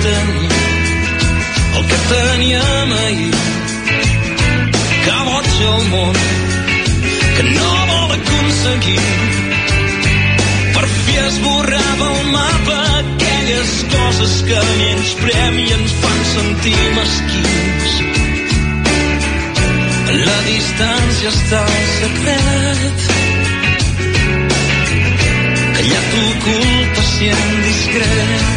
tenir el que teníem ahir. Que boig el món que no vol aconseguir. Per fi esborrava el mapa aquelles coses que menysprem i ens fan sentir mesquins. La distància està al secret, callat, ocult, pacient, discret.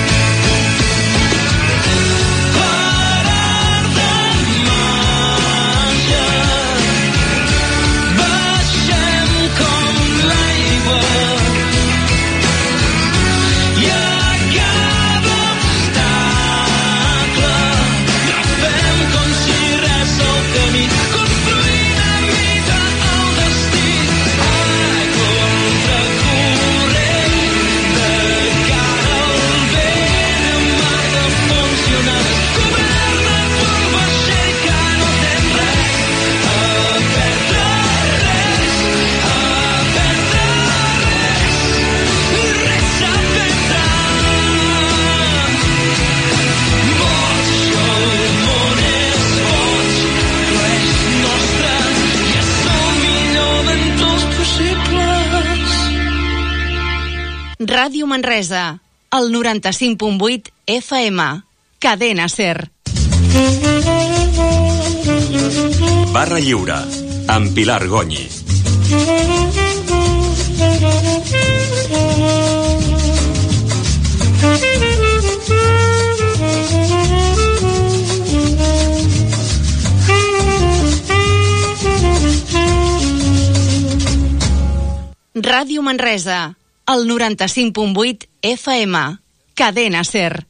Ràdio Manresa, el 95.8 FM, Cadena Ser. Barra Lliure, amb Pilar Gonyi. Ràdio Manresa, el 95.8 FM, Cadena Ser.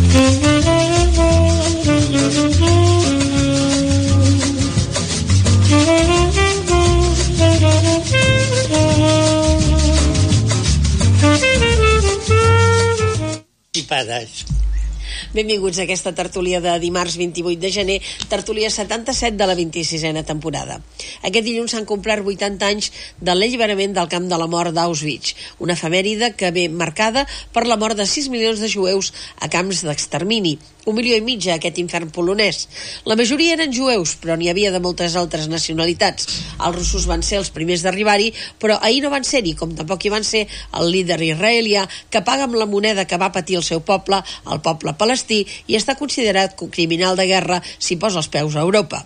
Benvinguts a aquesta tertúlia de dimarts 28 de gener, tertúlia 77 de la 26a temporada. Aquest dilluns s'han complert 80 anys de l'alliberament del camp de la mort d'Auschwitz, una efemèride que ve marcada per la mort de 6 milions de jueus a camps d'extermini, 1,5 milions a aquest infern polonès. La majoria eren jueus, però n'hi havia de moltes altres nacionalitats. Els russos van ser els primers d'arribar-hi, però ahir no van ser-hi, com tampoc hi van ser el líder israelià, que paga amb la moneda que va patir el seu poble, el poble palestí, i està considerat criminal de guerra si posa els peus a Europa.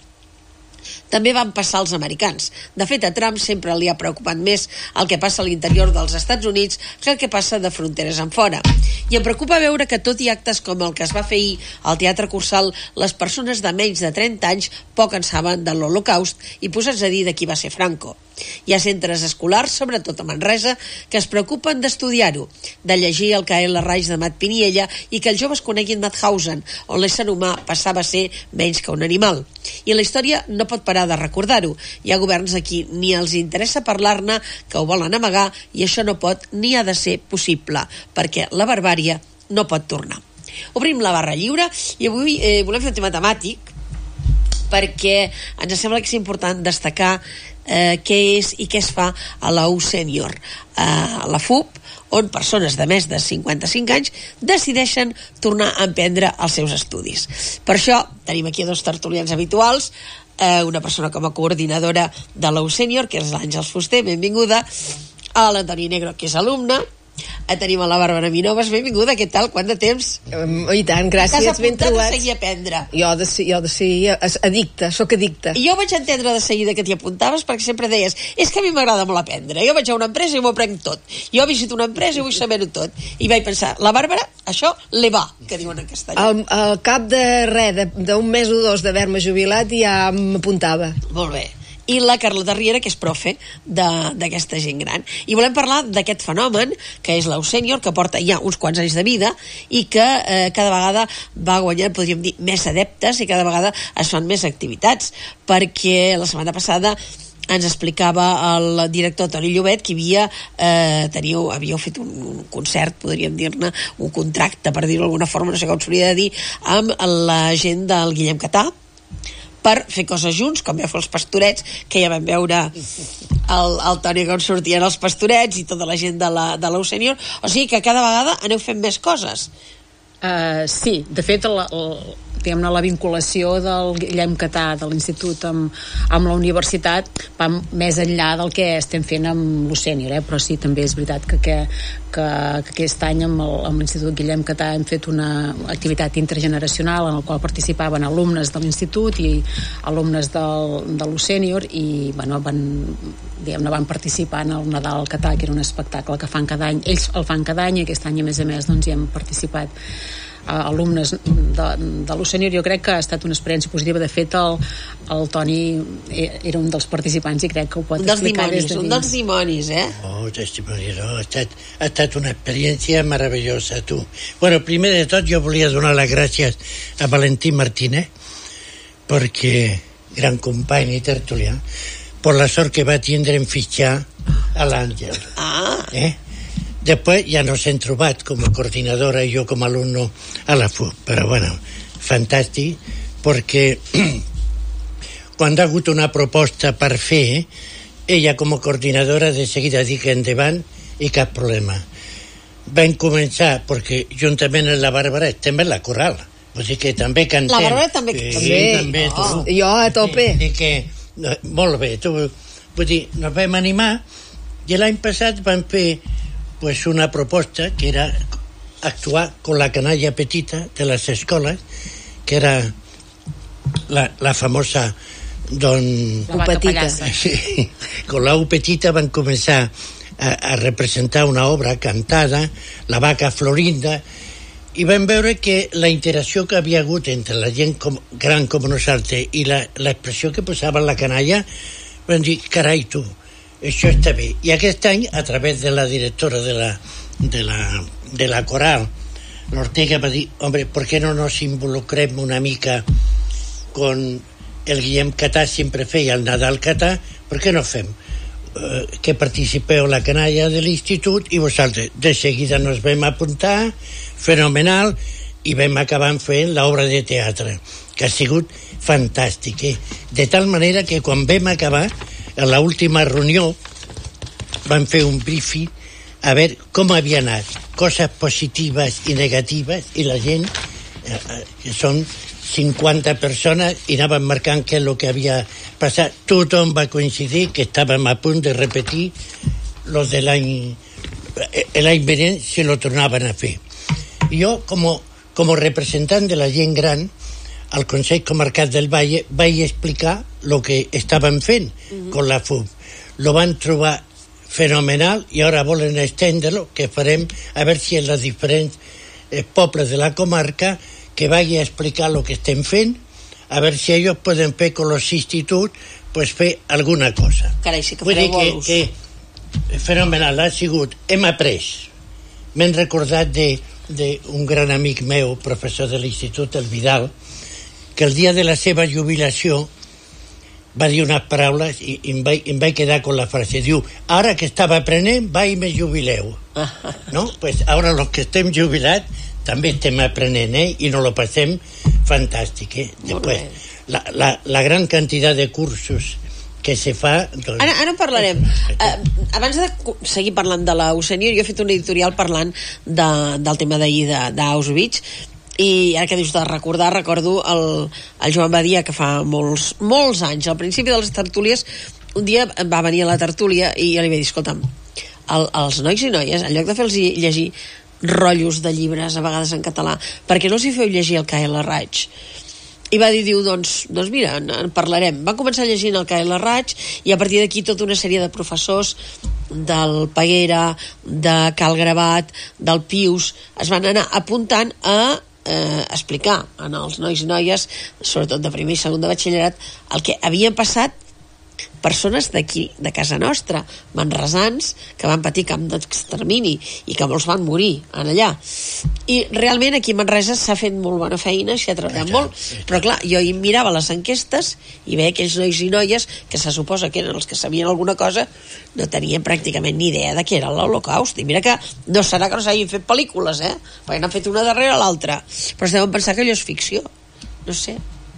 També van passar els americans. De fet, a Trump sempre li ha preocupat més el que passa a l'interior dels Estats Units que el que passa de fronteres en fora. I em preocupa veure que tot i actes com el que es va fer ahir al Teatre Cursal, les persones de menys de 30 anys poc en saben de l'Holocaust i posats a dir de qui va ser Franco. Hi ha centres escolars, sobretot a Manresa, que es preocupen d'estudiar-ho, de llegir el Cael a Raig de Mat Piniella i que els joves coneguin Mauthausen, on l'ésser humà passava a ser menys que un animal. I la història no pot parar de recordar-ho. Hi ha governs a qui ni els interessa parlar-ne, que ho volen amagar, i això no pot ni ha de ser possible, perquè la barbàrie no pot tornar. Obrim la barra lliure i avui volem fer un tema temàtic perquè ens sembla que és important destacar què és i què es fa a la U Sènior, a la FUP, on persones de més de 55 anys decideixen tornar a emprendre els seus estudis. Per això tenim aquí dos tertulians habituals, una persona com a coordinadora de la U Sènior, que és l'Àngels Fuster, benvinguda, a l'Antoni Negro, que és alumne, tenim a la Bàrbara Minoves, benvinguda, què tal, quant de temps? I tant, gràcies, ben trobat. T'has apuntat a seguir a aprendre? Jo de ser addicta, sóc addicta. I jo vaig entendre de seguida que t'hi apuntaves perquè sempre deies, és que a mi m'agrada molt aprendre, jo vaig a una empresa i m'ho aprenc tot, jo visito una empresa i vull saber-ho tot, i vaig pensar, la Bàrbara, això le va, que diuen en castellà. Al cap de res, d'un mes o dos d'haver-me jubilat ja m'apuntava. Molt bé. I la Carlota Riera, que és profe d'aquesta gent gran. I volem parlar d'aquest fenomen, que és l'U Sènior, que porta ja uns quants anys de vida i que cada vegada va guanyant, podríem dir, més adeptes i cada vegada es fan més activitats, perquè la setmana passada ens explicava el director Toni Llobet que havíeu fet un concert, podríem dir-ne, un contracte, per dir-ho d'alguna forma, no sé com s'hauria de dir, amb la gent del Guillem Catà, per fer coses junts, com ja fer els pastorets, que ja vam veure el Toni com sortien els pastorets i tota la gent de la U Sènior, o sigui que cada vegada aneu fent més coses. Sí, de fet diguem-ne, la vinculació del Guillem Catà de l'Institut amb la universitat va més enllà del que estem fent amb l'Ocènior, però sí, també és veritat que aquest any amb l'Institut Guillem Catà hem fet una activitat intergeneracional en la qual participaven alumnes de l'Institut i alumnes de l'Ocènior i van participar en el Nadal Catà, que era un espectacle que fan cada any, ells el fan cada any i aquest any a més doncs hi hem participat alumnes de l'Ocènior. Jo crec que ha estat una experiència positiva. De fet, el Toni era un dels participants i crec que ho pot explicar des de dins. Un dels dimonis, testimonis, no? Ha estat una experiència meravellosa, tu. Bueno, primer de tot jo volia donar les gràcies a Valentí Martínez perquè, gran company i tertulià, per la sort que va tindre en fitxar a l'Àngel. Después ya nos hem trobat com a coordinadora i jo com a alumno a la FUB, però bueno, fantàstic, perquè quan ha hagut una proposta per fer, ella com a coordinadora de seguida dic endavant i cap problema. Vam començar, perquè juntament amb la Bàrbara estem en la coral, vull dir que també cantem. La Bàrbara també. També tu. Jo a tope. Molt bé, vull dir, nos vam animar i l'any passat vam fer pues una proposta que era actuar con la canalla petita de las escolas, que era la famosa Upetita. Sí, con la Upetita van començar a representar una obra cantada, La vaca Florinda, i vam veure que la interacció que havia hagut entre la gent gran com nosaltres i l'expressió que posava la canalla, vam dir, carai tu, això està bé. I aquest any, a través de la directora de la coral, l'Ortega va dir, hombre, ¿por qué no nos involucrem una mica con el Guillem Catà? Sempre feia el Nadal Catà, ¿por qué no fem que participeu la canalla de l'institut? I vosaltres de seguida nos vam apuntar, fenomenal, i vam acabar fent l'obra de teatre, que ha sigut fantàstic, de tal manera que quan vam acabar a l'última reunió vam fer un briefing a veure com havia anat, coses positives i negatives, i la gent que són 50 persones i anaven marcant què és el que havia passat. Tothom va coincidir que estàvem a punt de repetir los de l'any venent si lo tornaven a fer. Jo com representant de la gent gran al Consell Comarcal del Valle vaig explicar el que estaven fent con la FUB. Lo van trobar fenomenal i ara volen estendre-lo, que farem a veure si en els diferents pobles de la comarca que vagi a explicar el que estem fent, a veure si ells poden fer con los instituts, pues fer alguna cosa. Carai, sí que vull dir bolos. que fenomenal ha sigut. Hem après. M'hem recordat d'un gran amic meu, professor de l'institut, el Vidal, que el dia de la seva jubilació va dir unes paraules i em vaig quedar con la frase. Diu, ara que estava aprenent, va i me jubileu. No? Pues ara los que estem jubilats també estem aprenent, i no lo passem fantàstic. Després, la gran quantitat de cursos que se fa... Doncs... Ara parlarem. Abans de seguir parlant de la Ocènior, jo he fet un editorial parlant del tema d'ahir d'Auschwitz, i ara que dius de recordar, recordo el Joan Badia, que fa molts anys, al principi de les tertúlies, un dia va venir a la tertúlia i jo li vaig dir, escolta'm, els nois i noies, en lloc de fer-los llegir rotllos de llibres, a vegades en català, perquè no els hi feu llegir el K.L. Raig? I va dir, doncs mira, en parlarem. Va començar llegint el K.L. Raig i a partir d'aquí tota una sèrie de professors del Peguera, de Cal Gravat, del Pius, es van anar apuntant a explicar als nois i noies, sobretot de primer i segon de batxillerat, el que havien passat persones d'aquí, de casa nostra, manresans, que van patir camp d'extermini i que molts van morir en allà. I realment aquí a Manresa s'ha fet molt bona feina, s'hi ha treballat molt, però clar, jo hi mirava les enquestes i veia aquells nois i noies que se suposa que eren els que sabien alguna cosa, no tenien pràcticament ni idea de què era l'Holocaust. I mira que no serà que no s'hagin fet pel·lícules, perquè n'han fet una darrere l'altra, però es deuen pensar que allò és ficció. No sé.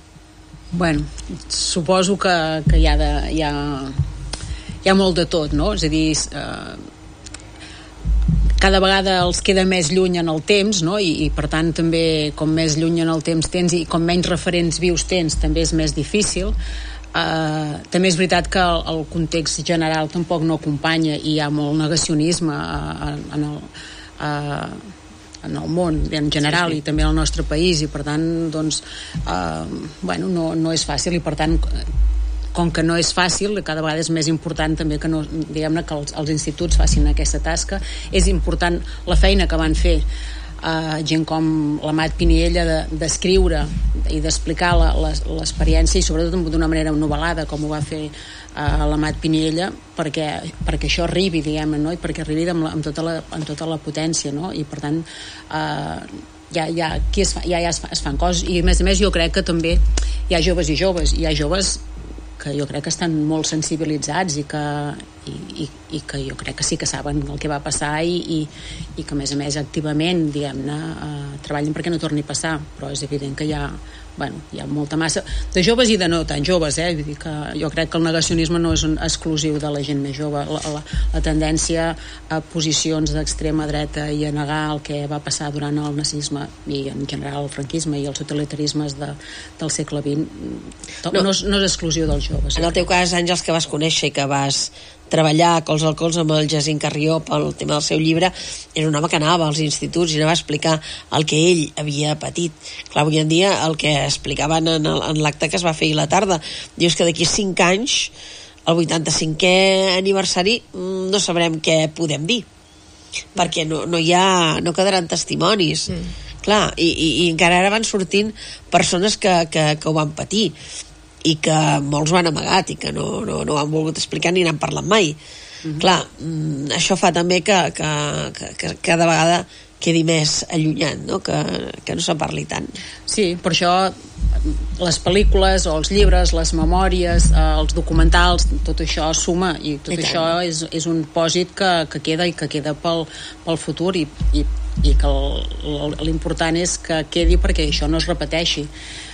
Bueno, suposo que hi ha molt de tot, no? És a dir, cada vegada els queda més lluny en el temps, no? I per tant també com més lluny en el temps tens i com menys referents vius tens també és més difícil. També és veritat que el context general tampoc no acompanya i hi ha molt negacionisme en el món en general, sí. I també al nostre país, i per tant doncs, no és fàcil, i per tant com que no és fàcil, cada vegada és més important també que, diguem-ne, que els instituts facin aquesta tasca. És important la feina que van fer gent com l'Amat Piniella d'escriure i d'explicar l'experiència, i sobretot d'una manera novel·lada com ho va fer l'Amat Piniella, perquè això arribi, diguem-ne, no? I perquè arribi amb tota la potència, no? I per tant ja es fan coses, i a més jo crec que també hi ha joves i joves, hi ha joves que jo crec que estan molt sensibilitzats i que jo crec que sí que saben el que va passar i que a més activament, diguem-ne, treballen perquè no torni a passar, però és evident que hi ha molta massa de joves i de no tan joves, Vull dir que jo crec que el negacionisme no és exclusiu de la gent més jove. La tendència a posicions d'extrema dreta i a negar el que va passar durant el nazisme i en general el franquisme i els totalitarismes del segle XX no és exclusiu dels joves. En el teu cas, Àngels, que vas conèixer i que vas treballar colze al colze amb el Jacint Carrió pel tema del seu llibre, era un home que anava als instituts i anava a explicar el que ell havia patit. Clar, avui en dia el que explicaven en l'acte que es va fer ahir a la tarda, dius que d'aquí 5 anys, el 85è aniversari, no sabrem què podem dir, perquè no quedaran testimonis. Clar, i encara ara van sortint persones que ho van patir i que molts ho han amagat i que no ho han volgut explicar ni n'han parlat mai. Clar, això fa també que cada vegada quedi més allunyat, no? Que no se'n parli tant. Sí, per això les pel·lícules o els llibres, les memòries, els documentals, tot això suma, i tot això és un pòsit que queda i que queda pel futur, i que l'important és que quedi perquè això no es repeteixi.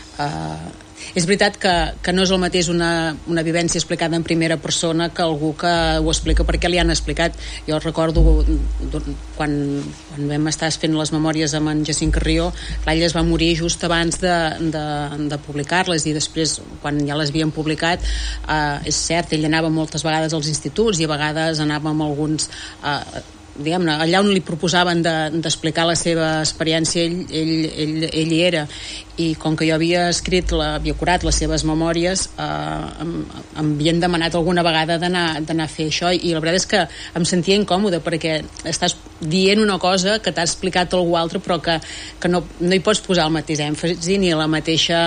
És veritat que no és el mateix una vivència explicada en primera persona que algú que ho explica perquè li han explicat. Jo recordo quan vam estar fent les memòries amb en Jacint Carrió, clar, ell es va morir just abans de publicar-les, i després quan ja les havien publicat, és cert, ell anava moltes vegades als instituts i a vegades anava amb alguns diguem-ne, allà on li proposaven d'explicar la seva experiència, ell hi era, i com que jo havia curat les seves memòries, em havien demanat alguna vegada d'anar a fer això, i la veritat és que em sentia incòmode perquè estàs dient una cosa que t'ha explicat algú altre, però que no hi pots posar el mateix èmfasi ni la mateixa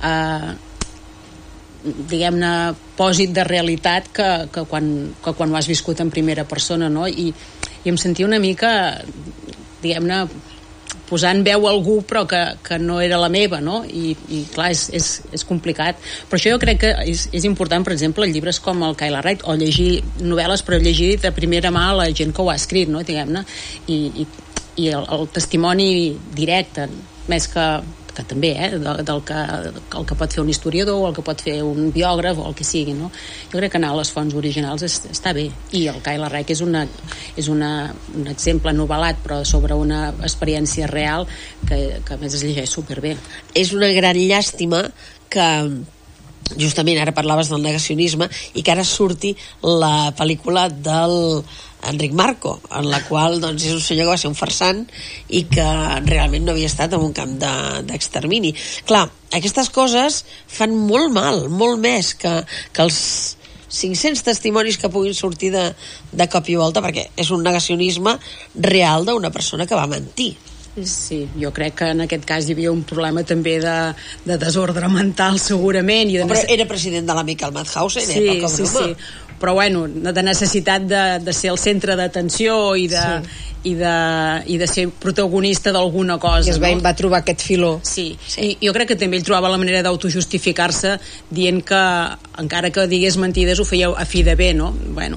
diguem-ne pòsit de realitat que quan ho has viscut en primera persona, no? I em sentia una mica, diguem-ne, posant veu a algú però que no era la meva, no? I clar, és complicat. Per això jo crec que és important, per exemple, llibres com el Kyle Wright, o llegir novel·les, però llegir de primera mà la gent que ho ha escrit, no? Diguem-ne, i el testimoni directe, més que també, del que pot fer un historiador o el que pot fer un biògraf o el que sigui, no? Jo crec que anar a les fonts originals està bé, i el Kyle Wright és un exemple novel·lat però sobre una experiència real que a més es llegeix superbé. És una gran llàstima que justament ara parlaves del negacionisme i que ara surti la pel·lícula del Enric Marco, en la qual doncs, és un senyor que va ser un farsant i que realment no havia estat en un camp d'extermini. Clar, aquestes coses fan molt mal, molt més que els 500 testimonis que puguin sortir de cop i volta, perquè és un negacionisme real d'una persona que va mentir. Sí, jo crec que en aquest cas hi havia un problema també de desordre mental segurament, però era president de la Michael Madhausen, sí, però bueno, de necessitat de ser el centre d'atenció i de ser protagonista d'alguna cosa, i va trobar aquest filó. Sí. I jo crec que també ell trobava la manera d'autojustificar-se dient que encara que digués mentides ho feia a fi de bé, no? Bueno,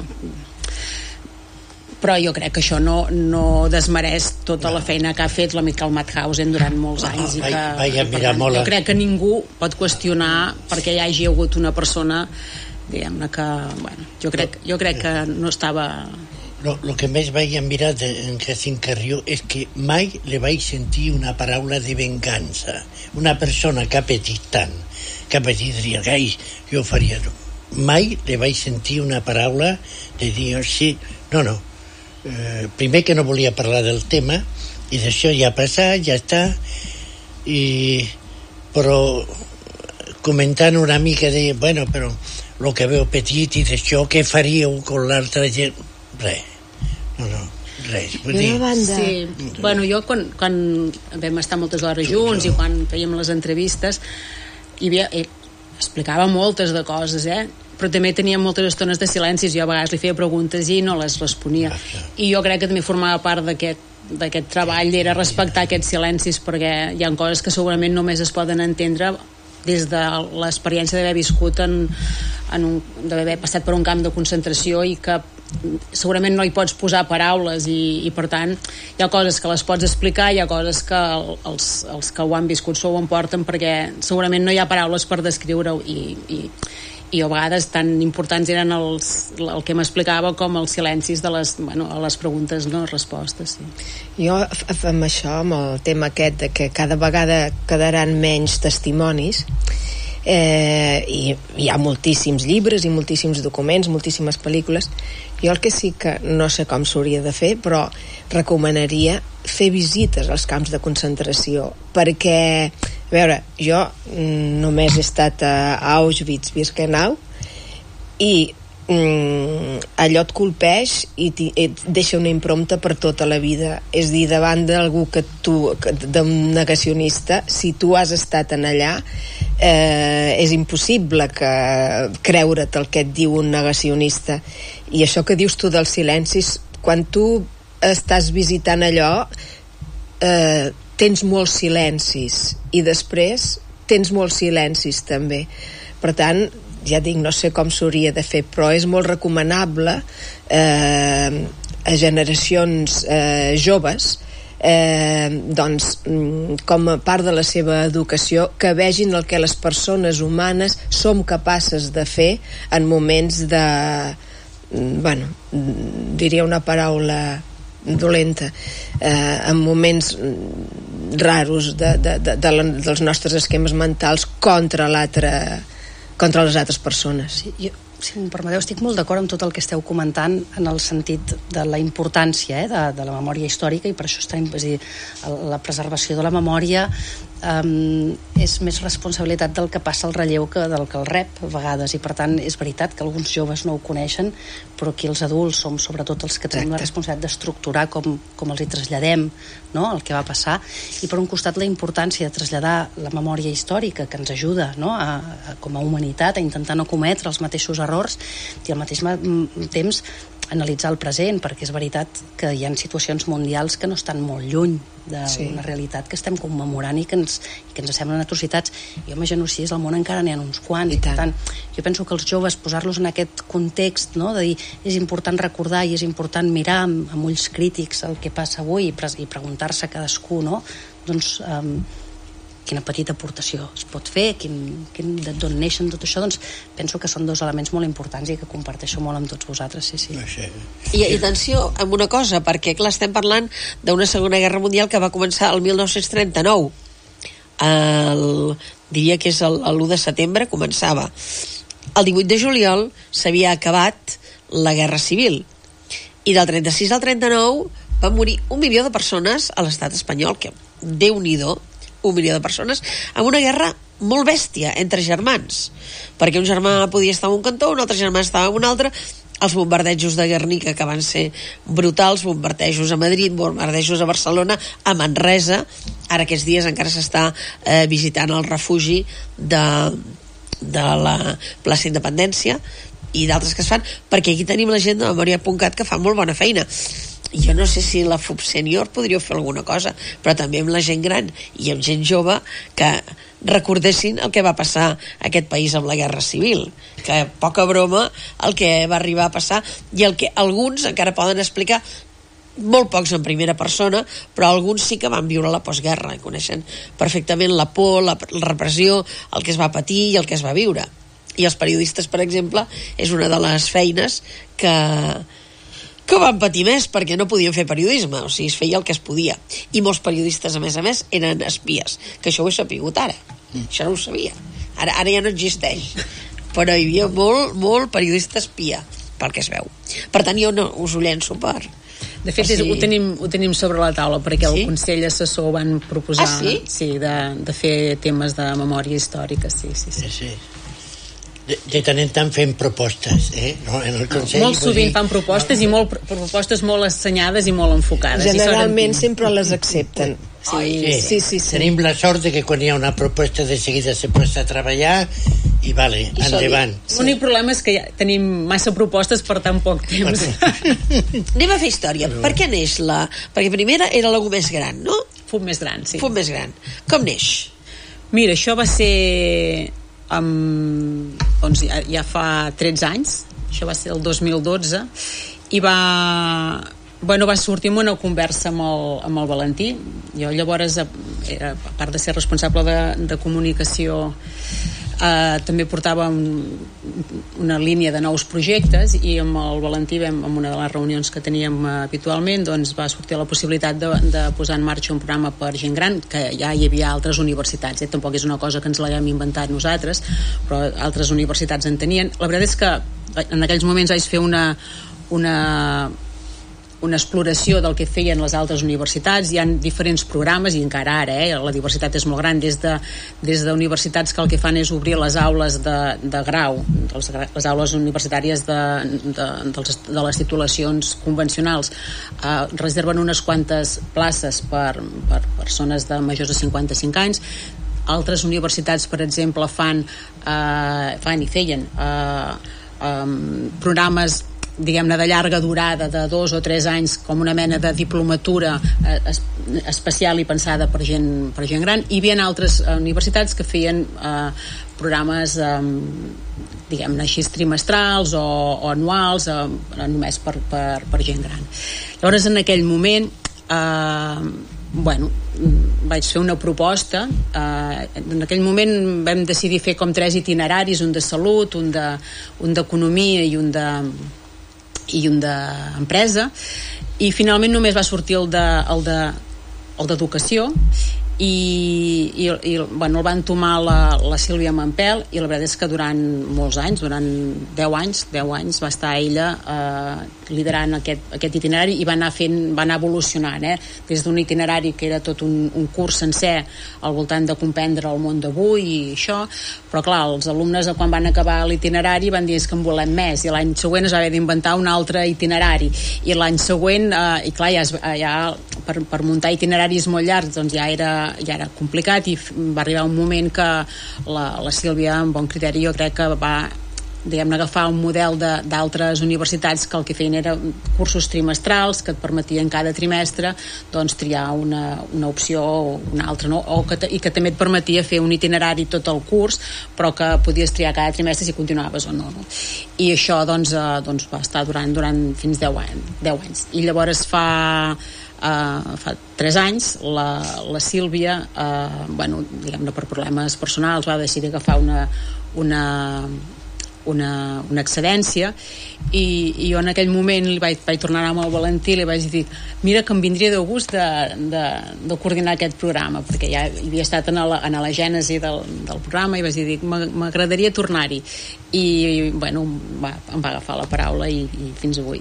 però jo crec que això no desmereix tota la feina que ha fet la Michael Madhausen durant molts anys, i jo crec que ningú pot qüestionar perquè hi hagi hagut una persona, diguem-ne, que bueno, jo crec que no estava Lo que més vaig mirar en Jacint Carrió és que mai li vaig sentir una paraula de vengança. Una persona que ha patit tant, que ha patit dir, gai, jo faria... Mai li vaig sentir una paraula de dir, sí, no. Primer que no volia parlar del tema, i d'això ja ha passat, ja està, però comentant una mica de, bueno, però el que veu petit i d'això, què faríeu con l'altra gent? Res. No, res. Vull dir... Sí. Bueno, jo quan vam estar moltes hores junts i quan fèiem les entrevistes explicava moltes de coses, però també tenia moltes estones de silencis. Jo a vegades li feia preguntes i no les responia. I jo crec que també formava part d'aquest treball, era respectar aquests silencis, perquè hi ha coses que segurament només es poden entendre des de l'experiència d'haver viscut d'haver passat per un camp de concentració i que segurament no hi pots posar paraules i per tant hi ha coses que les pots explicar, hi ha coses que els que ho han viscut s'ho emporten perquè segurament no hi ha paraules per descriure-ho i a vegades tan importants eren el que m'explicava com els silencis de les preguntes no respostes. Jo amb això, amb el tema aquest de que cada vegada quedaran menys testimonis, i hi ha moltíssims llibres i moltíssims documents, moltíssimes pel·lícules. Jo el que sí que no sé com s'hauria de fer, però recomanaria fer visites als camps de concentració, perquè a veure, jo només he estat a Auschwitz-Birkenau i allò et colpeix i et deixa una impronta per tota la vida. És dir, davant d'algú d'un negacionista, si tu has estat en allà, és impossible creure't el que et diu un negacionista. I això que dius tu dels silencis, quan tu estàs visitant allò, tens molts silencis i després tens molts silencis també. Per tant, ja dic, no sé com s'hauria de fer, però és molt recomanable a generacions joves, doncs, com a part de la seva educació, que vegin el que les persones humanes som capaces de fer en moments de, bueno, diria una paraula dolenta, en moments raros dels nostres esquemes mentals contra les altres persones. Sí, jo, si em permeteu, estic molt d'acord amb tot el que esteu comentant en el sentit de la importància de la memòria històrica, i per això és dir, la preservació de la memòria és més responsabilitat del que passa al relleu que del que el rep a vegades, i per tant és veritat que alguns joves no ho coneixen, però aquí els adults som sobretot els que tenim la responsabilitat d'estructurar com els hi traslladem, no?, el que va passar, i per un costat la importància de traslladar la memòria històrica que ens ajuda, no?, com a humanitat a intentar no cometre els mateixos errors i al mateix temps analitzar el present, perquè és veritat que hi ha situacions mundials que no estan molt lluny d'una realitat que estem commemorant i que ens semblen atrocitats. Jo imagino si és el món encara n'hi ha uns quants, i per tant jo penso que els joves posar-los en aquest context, no?, de dir és important recordar i és important mirar amb ulls crítics el que passa avui i preguntar-se a cadascú, no?, doncs quina petita aportació es pot fer, d'on neixen tot això, doncs penso que són dos elements molt importants i que comparteixo molt amb tots vosaltres, sí. I atenció amb una cosa, perquè clar, estem parlant d'una Segona Guerra Mundial que va començar el 1939. Diria que és l'1 de setembre començava. El 18 de juliol s'havia acabat la Guerra Civil i del 36 al 39 van morir 1 milió de persones a l'estat espanyol, que Déu-n'hi-do, 1 milió de persones, amb una guerra molt bèstia entre germans, perquè un germà podia estar en un cantó, un altre germà estava en un altre. Els bombardejos de Guernica, que van ser brutals, bombardejos a Madrid, bombardejos a Barcelona, a Manresa. Ara aquests dies encara s'està visitant el refugi de la plaça Independència i d'altres que es fan, perquè aquí tenim la gent de Memòria.cat que fa molt bona feina. Jo no sé si la FUB sènior podria fer alguna cosa, però també amb la gent gran i amb gent jove que recordessin el que va passar a aquest país amb la Guerra Civil, que poca broma el que va arribar a passar, i el que alguns encara poden explicar, molt pocs en primera persona, però alguns sí que van viure la postguerra i coneixen perfectament la por, la repressió, el que es va patir i el que es va viure. I els periodistes, per exemple, és una de les feines que que van patir més perquè no podien fer periodisme, o sigui, es feia el que es podia. I molts periodistes, a més, eren espies, que això ho he sapigut ara. Això no ho sabia. Ara ja no existeix. Però hi havia molt periodista espia, pel que es veu. Per tant, jo no us ho llenço per... De fet, ho tenim sobre la taula, perquè el Consell Assessor van proposar de fer temes de memòria històrica. Sí. De tant en tant fem propostes, no? En el Consell, molt sovint fan propostes i propostes molt assenyades i molt enfocades. Generalment sempre les accepten. Sí. Tenim la sort de que quan hi ha una proposta de seguida se posa a treballar i endavant. L'únic problema és que ja tenim massa propostes per tan poc temps. Anem a fer història. Per què neix la... Perquè primera era l'algú més gran, no? Fum més gran, sí. Fum més gran. Com neix? Mira, això va ser... doncs ja fa 13 anys. Això va ser el 2012. I va sortir en una conversa amb el Valentí. Jo llavors, a part de ser responsable de comunicació, també portava una línia de nous projectes, i amb el Valentí, en una de les reunions que teníem habitualment, doncs va sortir la possibilitat de posar en marxa un programa per gent gran, que ja hi havia altres universitats, tampoc és una cosa que ens l'haguem inventat nosaltres, però altres universitats en tenien. La veritat és que en aquells moments vaig fer una exploració del que feien les altres universitats. Hi ha diferents programes, i encara ara la diversitat és molt gran, des d'universitats que el que fan és obrir les aules de grau, les aules universitàries de les titulacions convencionals, reserven unes quantes places per persones de majors de 55 anys. Altres universitats, per exemple, fan i feien programes, diguem-ne, de llarga durada, de 2 o 3 anys, com una mena de diplomatura especial i pensada per gent gran. I hi havia altres universitats que feien programes, diguem-ne així, trimestrals o anuals, només per gent gran. Llavors, en aquell moment, vaig fer una proposta. En aquell moment vam decidir fer com 3 itineraris, un de salut, un d'economia i un d'empresa, i finalment només va sortir el d'educació, i el van entomar la Sílvia Mampel, i la veritat és que durant molts anys, durant 10 anys va estar ella liderant aquest itinerari, i va anar evolucionant, des d'un itinerari que era tot un curs sencer al voltant de comprendre el món d'avui i això, però clar, els alumnes quan van acabar l'itinerari van dir que en volem més, i l'any següent es va haver d'inventar un altre itinerari, i l'any següent, i clar, ja per muntar itineraris molt llargs doncs ja era complicat, i va arribar un moment que la Sílvia, amb bon criteri, jo crec que va, diguem-ne, agafar un model d'altres universitats que el que feien era cursos trimestrals que et permetien cada trimestre doncs triar una opció o una altra, no? I que també et permetia fer un itinerari tot el curs, però que podies triar cada trimestre si continuaves o no. I això doncs va estar durant fins 10 anys. I llavors fa 3 anys la Sílvia, diguem-ne, per problemes personals va decidir agafar una excedència, i jo en aquell moment li vaig tornar amb el Valentí i li vaig dir, mira que em vindria de gust de coordinar aquest programa, perquè ja havia estat en la gènesi del programa, i vaig dir, m'agradaria tornar-hi, i em va agafar la paraula i fins avui.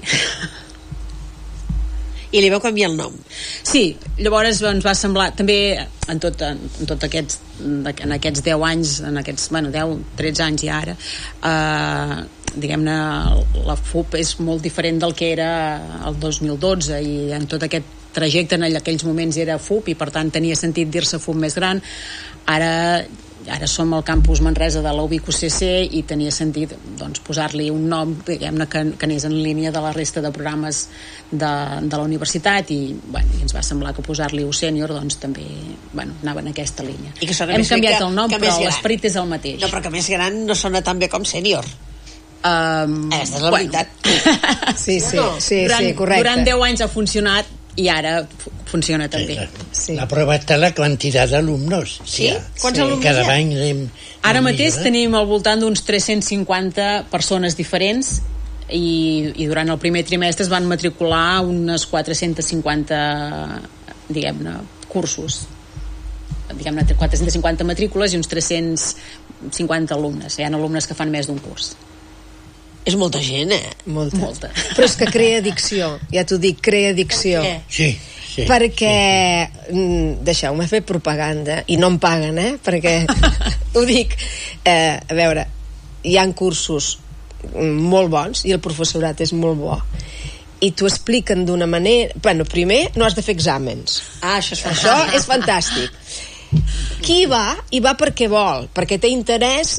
I li vau canviar el nom. Sí, llavors ens va semblar, també en aquests 10 anys, en aquests 13 anys i ara, diguem-ne, la FUP és molt diferent del que era el 2012, i en tot aquest trajecte en aquells moments era FUP, i per tant tenia sentit dir-se FUP més gran. Ara som al campus Manresa de la UCC, i tenia sentit doncs, posar-li un nom, diguem-ne, que anés en línia de la resta de programes de la universitat, i ens va semblar que posar-li sènior doncs, també anava en aquesta línia. Hem canviat el nom, però l'esperit és el mateix. No, però que més gran no sona tan bé com sènior. Aquesta és la veritat. Sí, correcte. Durant 10 anys ha funcionat, i ara funciona també. Sí. La prova està la quantitat d'alumnes. Sí? Quants alumnes cada any ara mateix tenim al voltant d'uns 350 persones diferents, i durant el primer trimestre es van matricular unes 450 diguem-ne cursos, diguem-ne 450 matrícules i uns 350 alumnes. Hi ha alumnes que fan més d'un curs. És molta gent, Molta. Però és que crea addicció, ja t'ho dic, crea addicció. Sí. Perquè, deixeu-me fer propaganda, i no em paguen, perquè ho dic, a veure, hi ha cursos molt bons i el professorat és molt bo i t'ho expliquen d'una manera... Bueno, primer no has de fer exàmens. Això és fantàstic. Qui va? I va perquè vol, perquè té interès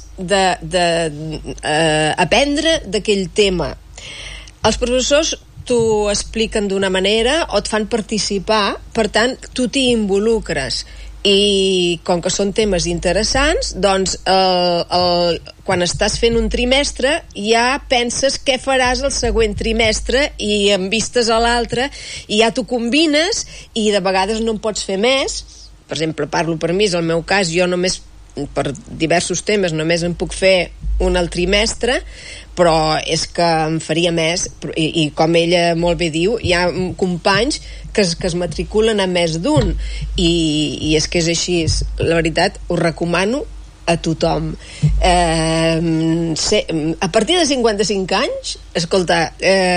d'aprendre d'aquell tema. Els professors t'ho expliquen d'una manera o et fan participar, per tant, tu t'hi involucres. I com que són temes interessants, doncs quan estàs fent un trimestre ja penses què faràs el següent trimestre i en vistes a l'altre i ja t'ho combines i de vegades no en pots fer més. Per exemple, parlo per mi, és el meu cas, jo només per diversos temes només en puc fer un al trimestre, però és que em faria més i com ella molt bé diu, hi ha companys que es matriculen a més d'un i és que és així, la veritat ho recomano a tothom. A partir de 55 anys, escolta,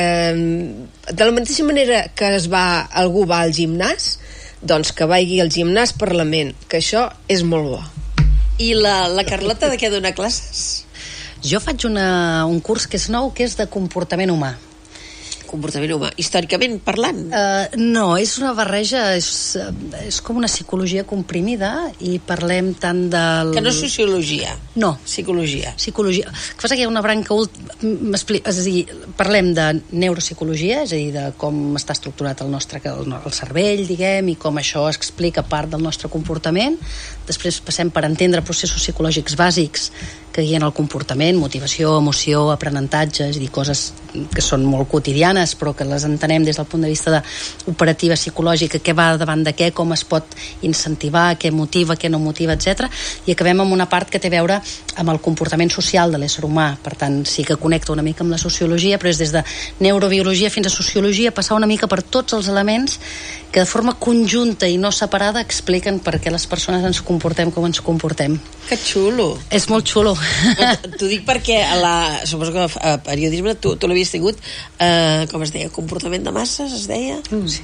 de la mateixa manera que algú va al gimnàs, doncs que vagi al gimnàs per la ment, que això és molt bo. I la Carlota de què dona classes? Jo faig un curs que és nou, que és de comportament humà. Comportament humà, històricament parlant? No, és una barreja, és com una psicologia comprimida i parlem tant del... Que no és sociologia? No. Psicologia. Psicologia. El que passa que hi ha una branca... és a dir, parlem de neuropsicologia, és a dir, de com està estructurat el cervell, diguem, i com això explica part del nostre comportament. Després passem per entendre processos psicològics bàsics que guien el comportament, motivació, emoció, aprenentatge, és a dir, coses que són molt quotidianes però que les entenem des del punt de vista operativa psicològica, què va davant de què, com es pot incentivar, què motiva, què no motiva, etc. I acabem amb una part que té a veure amb el comportament social de l'ésser humà, per tant sí que connecta una mica amb la sociologia, però és des de neurobiologia fins a sociologia, passar una mica per tots els elements que de forma conjunta i no separada expliquen per què les persones ens comportem com ens comportem. Que xulo! És molt xulo. T'ho dic perquè suposo que a periodisme tu l'havies tingut, com es deia, comportament de masses, es deia? Sí.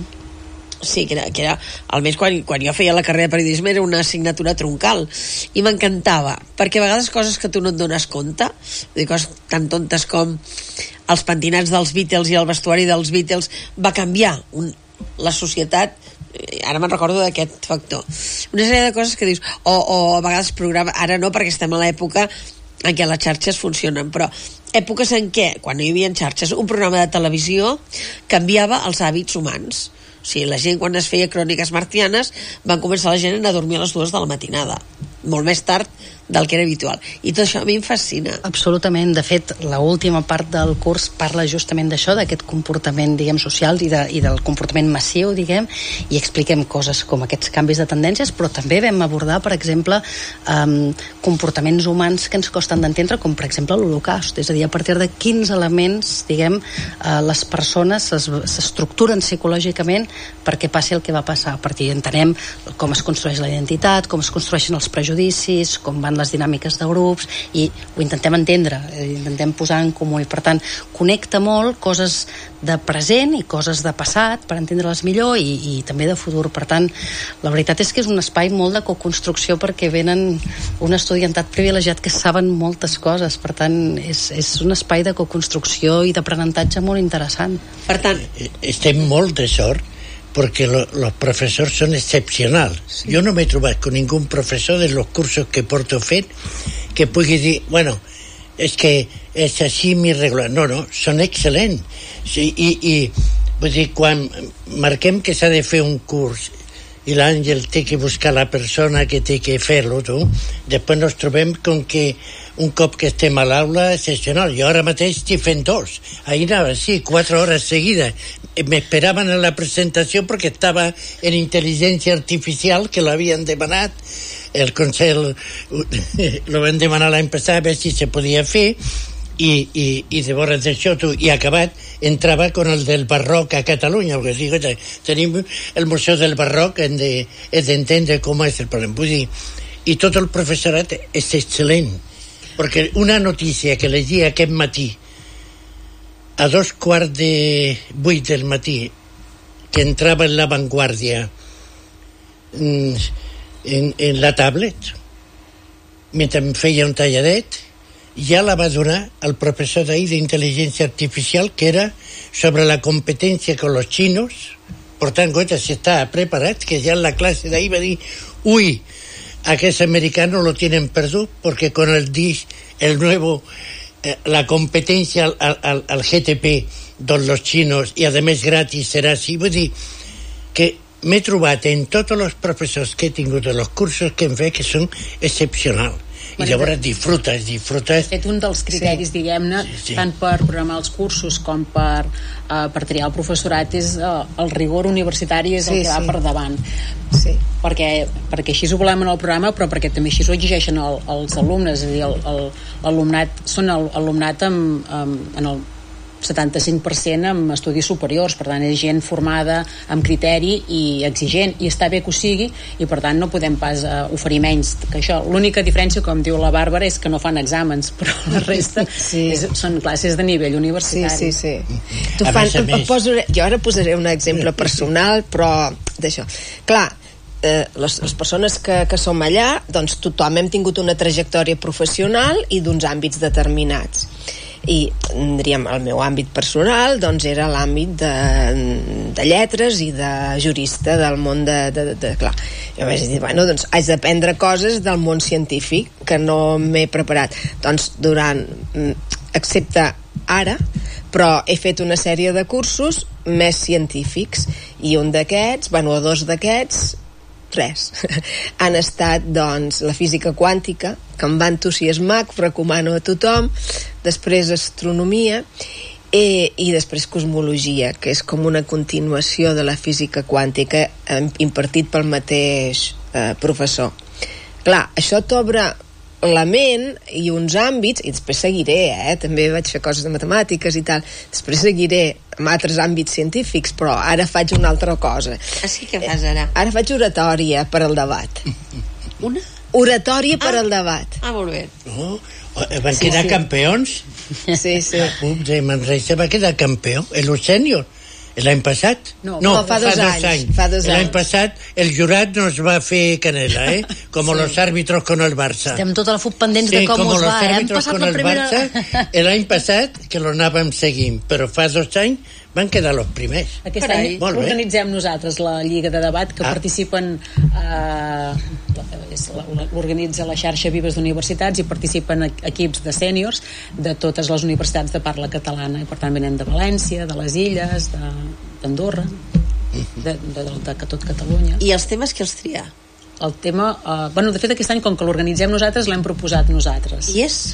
Sí, que era almenys quan jo feia la carrera de periodisme era una assignatura troncal i m'encantava, perquè a vegades coses que tu no et dones compte, coses tan tontes com els pentinats dels Beatles i el vestuari dels Beatles va canviar la societat, ara me'n recordo d'aquest factor, una sèrie de coses que dius, o a vegades ara no perquè estem a l'època en què les xarxes funcionen, però èpoques en què, quan no hi havia xarxes, un programa de televisió canviava els hàbits humans. O sigui, la gent quan es feia cròniques marcianes van començar la gent a anar a dormir a les 2 de la matinada, molt més tard del que era habitual, i tot això a mi em fascina. Absolutament, de fet l'última part del curs parla justament d'això, d'aquest comportament, diguem, social i del comportament massiu, diguem, i expliquem coses com aquests canvis de tendències, però també vam abordar, per exemple, comportaments humans que ens costen d'entendre, com per exemple l'Holocaust, és a dir, a partir de quins elements, diguem, les persones s'estructuren psicològicament perquè passi el que va passar. A partir entenem com es construeix la identitat, com es construeixen els prejudicis, com van les dinàmiques de grups, i ho intentem entendre, intentem posar en comú, i per tant connecta molt coses de present i coses de passat per entendre-les millor i també de futur. Per tant, la veritat és que és un espai molt de coconstrucció perquè venen un estudiantat privilegiat que saben moltes coses, per tant és un espai de coconstrucció i d'aprenentatge molt interessant. Per tant, estem molt de sort porque los profesores son excepcionales. Sí. Yo no me he trobat con ningún profesor de los cursos que porto fet que pugui dir, bueno, és que és així mi regla. No, són excel·lents. Sí, i vull dir, quan marquem que s'ha de fer un curs i l'Àngel té que buscar la persona que té que fer-lo, després nos trobem com que un cop que estem a l'aula excepcional. Jo ara mateix estic fent 2. Ahir anava, sí, 4 hores seguides. M'esperaven a la presentació perquè estava en intel·ligència artificial, que l'havien demanat. El Consell lo van demanar l'any passat a veure si se podia fer. i llavors d'això i acabat entrava con el del barroc a Catalunya, perquè dic, tenim el Museu del Barroc, hem d'entendre com és el problema. Vull dir, i tot el professorat és excel·lent, perquè una notícia que llegia aquest matí a 7:45 del matí, que entrava en La Vanguardia en la tablet mentre em feia un talladet, ja la va donar el professor d'ahir d'intel·ligència artificial, que era sobre la competència con los chinos. Per tant, si està preparat, que ja en la classe d'ahir va dir, uy, aquests americanos lo tienen perdut, porque con el nuevo la competencia al GTP de los chinos i a més gratis serà així. Vull dir que m'he trobat en tots els professors que he tingut de los cursos que em fet que són excepcionals. I llavors disfrutes. De fet, un dels criteris, diguem-ne, tant per programar els cursos com per triar el professorat, és el rigor universitari és el que va per davant. Sí. Perquè així ho volem en el programa, però perquè també així ho exigeixen els alumnes, és a dir, l'alumnat són alumnat en el 75% amb estudis superiors, per tant és gent formada amb criteri i exigent, i està bé que ho sigui, i per tant no podem pas oferir menys que això. L'única diferència, com diu la Bàrbara, és que no fan exàmens, però la resta són classes de nivell universitari. Sí. Jo ara posaré un exemple personal, però d'això. Clar, les persones que som allà, doncs tothom hem tingut una trajectòria professional i d'uns àmbits determinats. I diríem, el meu àmbit personal doncs era l'àmbit de lletres i de jurista del món clar, jo vaig dir, bueno, doncs haig d'aprendre coses del món científic que no m'he preparat, doncs excepte ara, però he fet una sèrie de cursos més científics, i un d'aquests, o dos d'aquests, han estat doncs la física quàntica, que em va entusiasmar, que recomano a tothom, després astronomia i després cosmologia, que és com una continuació de la física quàntica impartit pel mateix professor. Clar, això t'obre la ment i uns àmbits, i després seguiré, també vaig fer coses de matemàtiques i tal, després seguiré amb altres àmbits científics, però ara faig una altra cosa. Sí, què fas ara? Ara faig oratòria per al debat. Una? Oratòria per al debat. Molt bé. Van quedar campeons. Sí. De Manresa va quedar campeó, el sènior. L'any passat? No, fa dos anys. L'any passat el jurat nos va fer canela, com los árbitros con el Barça. Estem tota la FUP pendents de com us va, hem passat la primera... Barça, l'any passat, que lo anàvem seguint, però fa 2 anys van quedar los primers. Aquest any organitzem nosaltres la Lliga de Debat, que participen l'organitza la xarxa Vives d'Universitats, i participen equips de sèniors de totes les universitats de parla catalana, i per tant venen de València, de les Illes, d'Andorra, de tot Catalunya. I els temes que els tria? El tema, de fet aquest any, com que l'organitzem nosaltres, l'hem proposat nosaltres. I és?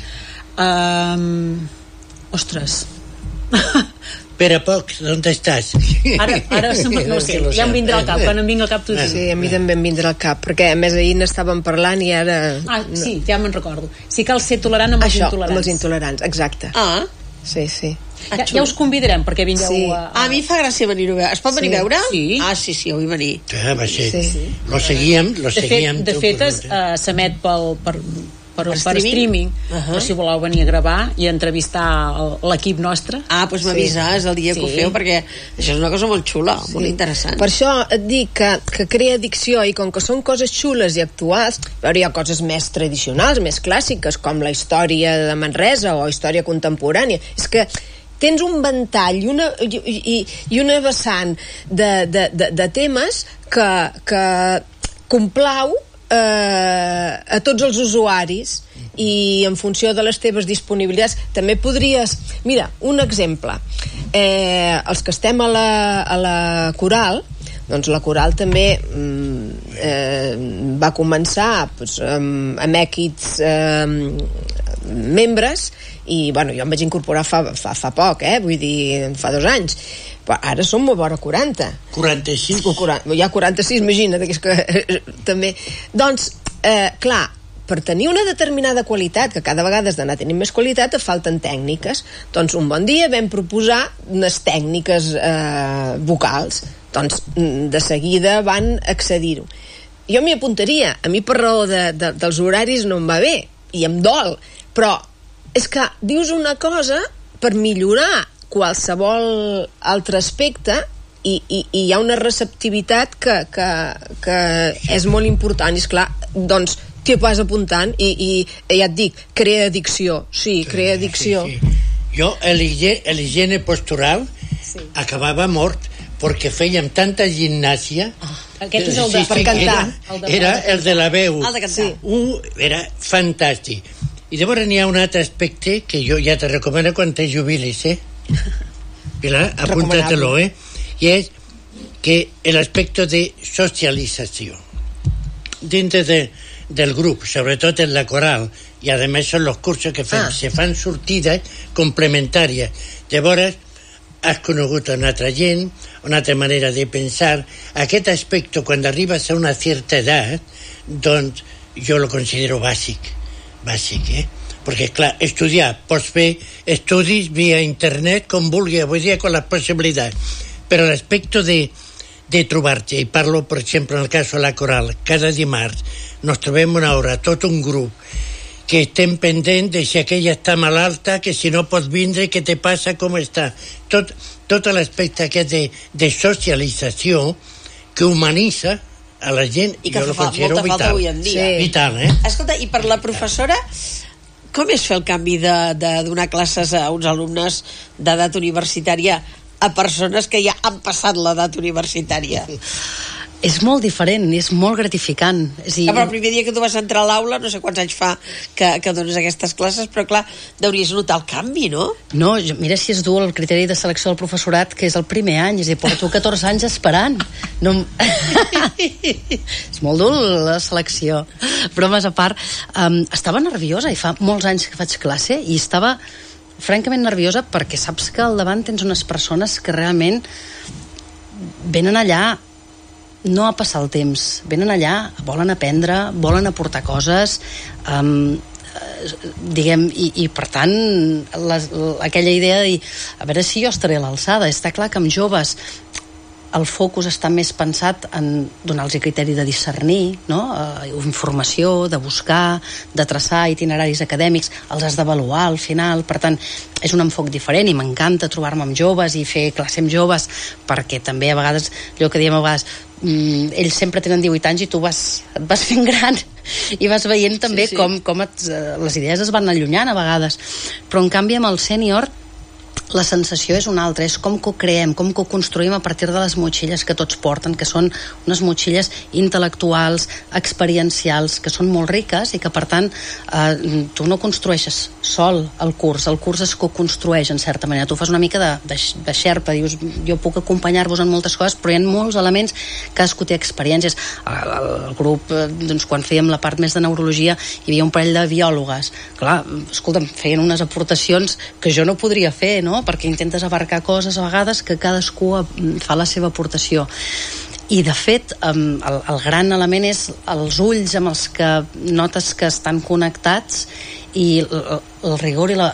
Ostres. Pere Pocs, on estàs? Ara no sé, ja em vindrà al cap, quan em vingui al cap t'ho dic. Sí, a mi també em vindrà al cap, perquè a més ahir n'estàvem parlant i ara... Sí, ja me'n recordo. Si cal ser tolerant amb els intolerants. Això, amb els intolerants, exacte. Sí. Ja us convidarem perquè vingueu a mi fa gràcia venir-ho a veure. Es pot venir a veure? Sí. Sí, ho vull venir. Va ser. Lo seguíem. De fet, s'emet per streaming, però si voleu venir a gravar i entrevistar l'equip nostre. Doncs m'avises el dia que ho feu, perquè això és una cosa molt xula, molt interessant. Per això et dic que crea addicció, i com que són coses xules i actuals, hi ha coses més tradicionals, més clàssiques, com la història de Manresa o història contemporània. És que tens un ventall i una vessant de temes que complau a tots els usuaris, i en funció de les teves disponibilitats també podries... Mira, un exemple, els que estem a la Coral, doncs la Coral també va començar amb èquits membres, i jo em vaig incorporar fa poc, vull dir, fa 2 anys, però ara som molt vora 40. 46? Ja 46, imagina't, que també... Doncs, clar, per tenir una determinada qualitat, que cada vegada has d'anar tenint més qualitat, et falten tècniques. Doncs un bon dia vam proposar unes tècniques vocals. Doncs de seguida van accedir-ho. Jo m'hi apuntaria. A mi per raó dels horaris no em va bé, i em dol, però és que dius una cosa per millorar qualsevol altre aspecte i hi ha una receptivitat que és molt important, i esclar, doncs t'hi vas apuntant i ja et dic, crea addicció. Sí, crea addicció. Sí. Jo, l'higiene postural acabava mort perquè fèiem tanta gimnàsia. Aquest és el de per cantar. Era el de la veu. El de cantar. Era fantàstic. I llavors n'hi ha un altre aspecte que jo ja te recomano quan te jubilis, Pilar, apúntatelo, y es que el aspecto de socialización dentro del grupo, sobre todo en la coral, y además son los cursos que se fan sortides complementàries. Llavors has conegut una altra gent, una altra manera de pensar. Aquest aspecte, quan arribes a una certa edat, doncs jo lo considero bàsic, perquè clar, estudiar, pots fer estudis via internet com vulgui avui dia con les possibilitats, però l'aspecte de trobar-te, i parlo per exemple en el cas de la coral, cada dimarts nos trobem una hora, tot un grup que estem pendent de si aquella està malalta, que si no pots vindre, què te passa, com està. Tot l'aspecte aquest de socialització que humanitza a la gent, i que jo lo fa considero molta falta avui en dia. Vital, Escolta, i per la professora, com és fer el canvi de donar classes a uns alumnes d'edat universitària a persones que ja han passat l'edat universitària? És molt diferent, és molt gratificant. Però el primer dia que tu vas entrar a l'aula, no sé quants anys fa que dones aquestes classes, però clar, deuries notar el canvi, no? No, mira si és dur el criteri de selecció del professorat, que és el primer any, és a dir, porto 14 anys esperant. No... és molt dur la selecció. Bromes a part, estava nerviosa, i fa molts anys que faig classe, i estava francament nerviosa perquè saps que al davant tens unes persones que realment venen allà no a passar el temps, venen allà, volen aprendre, volen aportar coses, diguem, i per tant aquella idea de dir, a veure si jo estaré a l'alçada. Està clar que amb joves el focus està més pensat en donar-los criteri de discernir, no? Informació, de buscar, de traçar itineraris acadèmics, els has d'avaluar al final. Per tant, és un enfoc diferent i m'encanta trobar-me amb joves i fer classe amb joves, perquè també a vegades, allò que diem a vegades, ells sempre tenen 18 anys i tu et vas fent gran i vas veient també com les idees es van allunyant a vegades. Però en canvi amb el sènior la sensació és una altra, és com que ho creem, com que ho construïm a partir de les motxilles que tots porten, que són unes motxilles intel·lectuals, experiencials, que són molt riques i que per tant tu no construeixes sol el curs es co-construeix en certa manera. Tu fas una mica de xerpa, dius jo puc acompanyar-vos en moltes coses, però hi ha molts elements, cadascú té experiències. El grup, doncs, quan fèiem la part més de neurologia, hi havia un parell de biòlogues, clar, escolta'm, feien unes aportacions que jo no podria fer, no? Perquè intentes abarcar coses a vegades que cadascú fa la seva aportació. I de fet el gran element és els ulls amb els que notes que estan connectats i el rigor i la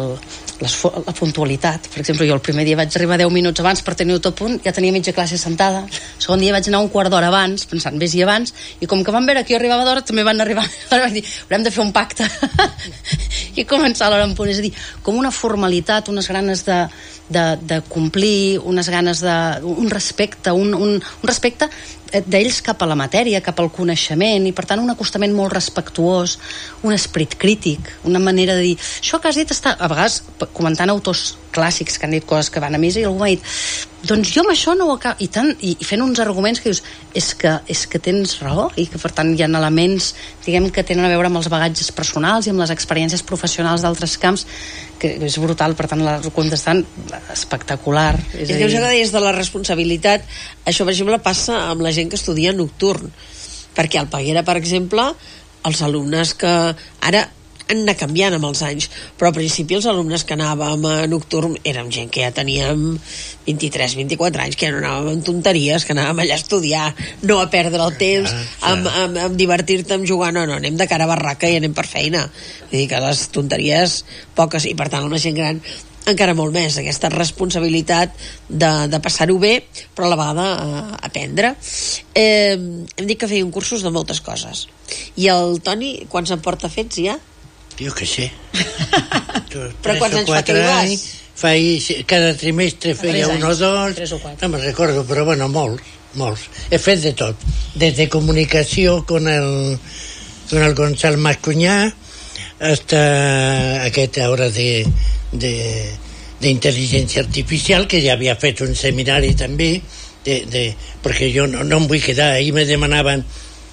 puntualitat. Per exemple, jo el primer dia vaig arribar 10 minuts abans per tenir-ho tot a punt, ja tenia mitja classe sentada. El segon dia vaig anar un quart d'hora abans, pensant, vés-hi abans, i com que van veure que jo arribava d'hora, també van arribar. Van dir, haurem de fer un pacte i començar a l'hora en punt. És a dir, com una formalitat, unes ganes de complir, unes ganes un respecte, un respecte d'ells cap a la matèria, cap al coneixement, i per tant un acostament molt respectuós, un esperit crític, una manera de dir, això que has dit està, a vegades comentant autors clàssics que han dit coses que van a missa i algú m'ha dit, doncs jo amb això no ho acabo, i fent uns arguments que dius, és que tens raó, i que per tant hi ha elements, diguem, que tenen a veure amb els bagatges personals i amb les experiències professionals d'altres camps, que és brutal. Per tant, contestant espectacular. És que això que deies de la responsabilitat, això per exemple passa amb la gent que estudia nocturn, perquè al Peguera, per exemple, els alumnes que ara han anat canviant amb els anys, però al principi els alumnes que anàvem a nocturn érem gent que ja teníem 23-24 anys, que no anàvem amb tonteries, que anàvem allà a estudiar, no a perdre el temps, amb divertir-te, amb jugar, no, anem de cara a barraca i anem per feina. Vull dir que les tonteries poques, i per tant una gent gran encara molt més, aquesta responsabilitat de passar-ho bé, però a la vegada aprendre. Hem dit que feien cursos de moltes coses. I el Toni, quants en porta fets ja? Jo que sé. Però quants anys fa que hi vas? Cada trimestre feia un o dos, no me'n recordo, però bueno, molts. He fet de tot, des de comunicació con el Gonçal Mascuñà hasta aquesta hora d'intel·ligència artificial, que ja havia fet un seminari també, perquè jo no em vull quedar. Ahir me demanaven